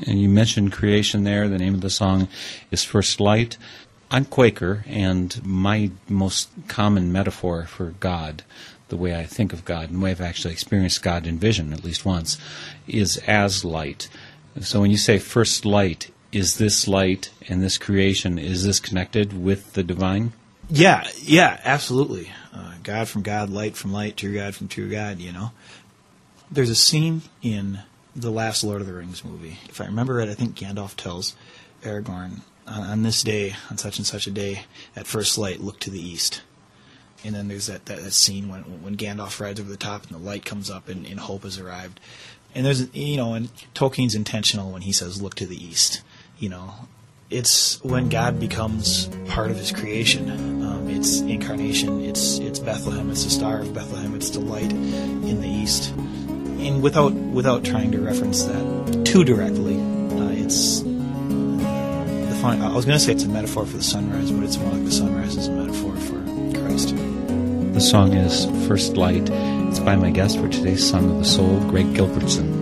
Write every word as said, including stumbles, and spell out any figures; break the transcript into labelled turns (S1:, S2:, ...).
S1: And you mentioned creation there. The name of the song is First Light. I'm Quaker, and my most common metaphor for God, the way I think of God, and the way I've actually experienced God in vision at least once, is as light. So when you say first light, is this light and this creation, is this connected with the divine?
S2: Yeah, yeah, absolutely. Uh, God from God, light from light, true God from true God, you know. There's a scene in the last Lord of the Rings movie. If I remember right, I think Gandalf tells Aragorn, on, on this day, on such and such a day, at first light, look to the east. And then there's that, that, that scene when when Gandalf rides over the top and the light comes up and, and hope has arrived. And there's, you know, and Tolkien's intentional when he says look to the east. You know, it's when God becomes part of his creation. Um, it's incarnation, it's it's Bethlehem, it's the star of Bethlehem, it's the light in the east. And without without trying to reference that too directly, uh, it's the fun, I was going to say it's a metaphor for the sunrise, but it's more like the sunrise is a metaphor for Christ.
S1: The song is First Light. It's by my guest for today's Song of the Soul, Greg Gilbertson.